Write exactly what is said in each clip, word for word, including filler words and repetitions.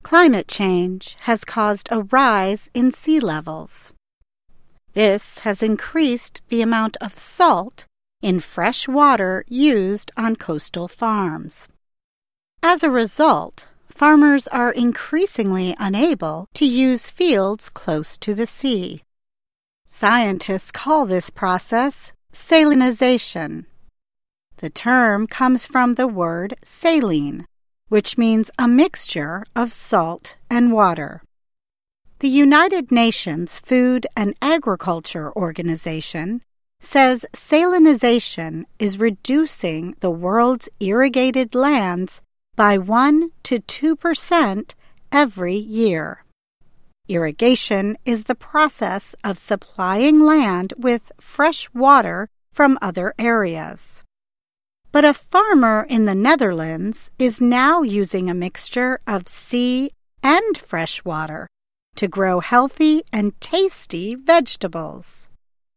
Climate change has caused a rise in sea levels. This has increased the amount of salt in fresh water used on coastal farms. As a result, farmers are increasingly unable to use fields close to the sea. Scientists call this process salinization. The term comes from the word saline, which means a mixture of salt and water. The United Nations Food and Agriculture Organization says salinization is reducing the world's irrigated lands by one to two percent every year. Irrigation is the process of supplying land with fresh water from other areas. But a farmer in the Netherlands is now using a mixture of sea and fresh water to grow healthy and tasty vegetables.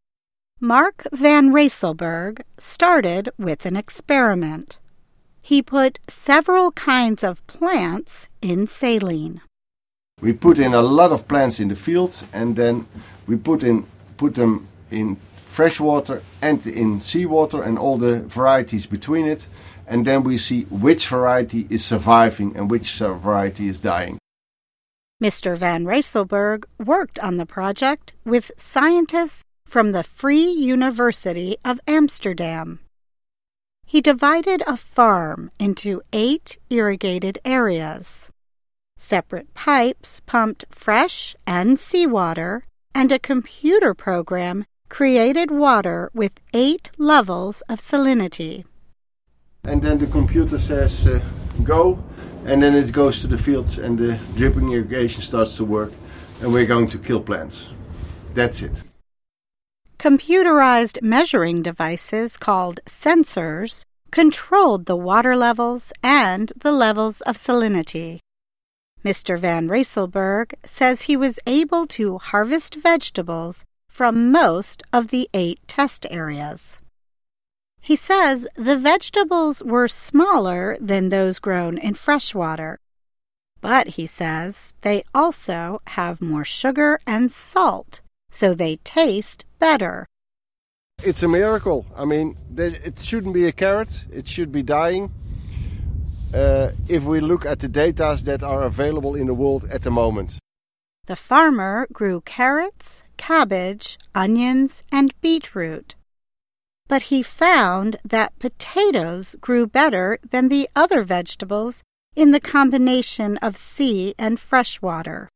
Mark van Rysselberghe started with an experiment. He put several kinds of plants in saline. We put in a lot of plants in the field, and then we put in put them in fresh water and in seawater and all the varieties between it, and then we see which variety is surviving and which variety is dying. Mister van Rysselberghe worked on the project with scientists from the Free University of Amsterdam. He divided a farm into eight irrigated areas. Separate pipes pumped fresh and seawater, and a computer program created water with eight levels of salinity. And then the computer says uh, go, and then it goes to the fields and the dripping irrigation starts to work, and we're going to kill plants. That's it. Computerized measuring devices called sensors controlled the water levels and the levels of salinity. Mister van Rysselberghe says he was able to harvest vegetables from most of the eight test areas. He says the vegetables were smaller than those grown in freshwater, but he says they also have more sugar and salt, so they taste better. It's a miracle. I mean, it shouldn't be a carrot, it should be dying. Uh, if we look at the data that are available in the world at the moment. The farmer grew carrots, cabbage, onions, and beetroot. But he found that potatoes grew better than the other vegetables in the combination of sea and fresh water.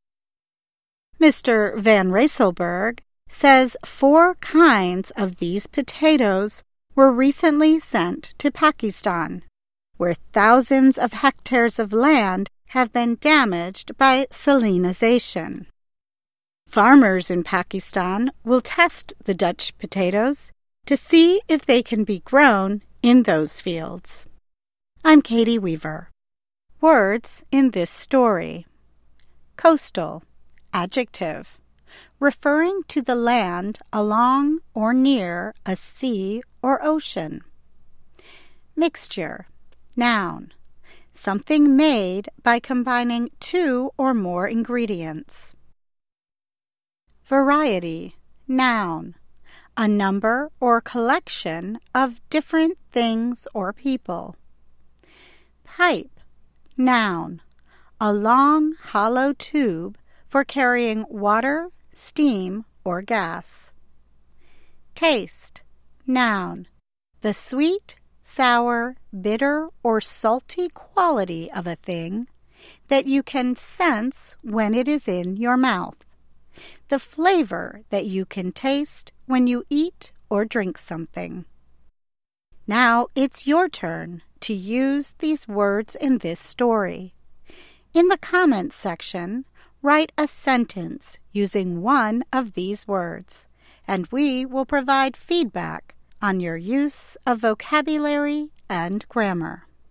Mister van Rysselberghe says four kinds of these potatoes were recently sent to Pakistan, where thousands of hectares of land have been damaged by salinization. Farmers in Pakistan will test the Dutch potatoes to see if they can be grown in those fields. I'm Katie Weaver. Words in this story. Coastal, adjective, referring to the land along or near a sea or ocean. Mixture, noun, something made by combining two or more ingredients. Variety, noun, a number or collection of different things or people. Pipe, noun, a long hollow tube for carrying water, steam, or gas. Taste, noun, the sweet, sour, bitter, or salty quality of a thing that you can sense when it is in your mouth. The flavor that you can taste when you eat or drink something. Now it's your turn to use these words in this story. In the comments section, write a sentence using one of these words, and we will provide feedback on your use of vocabulary and grammar.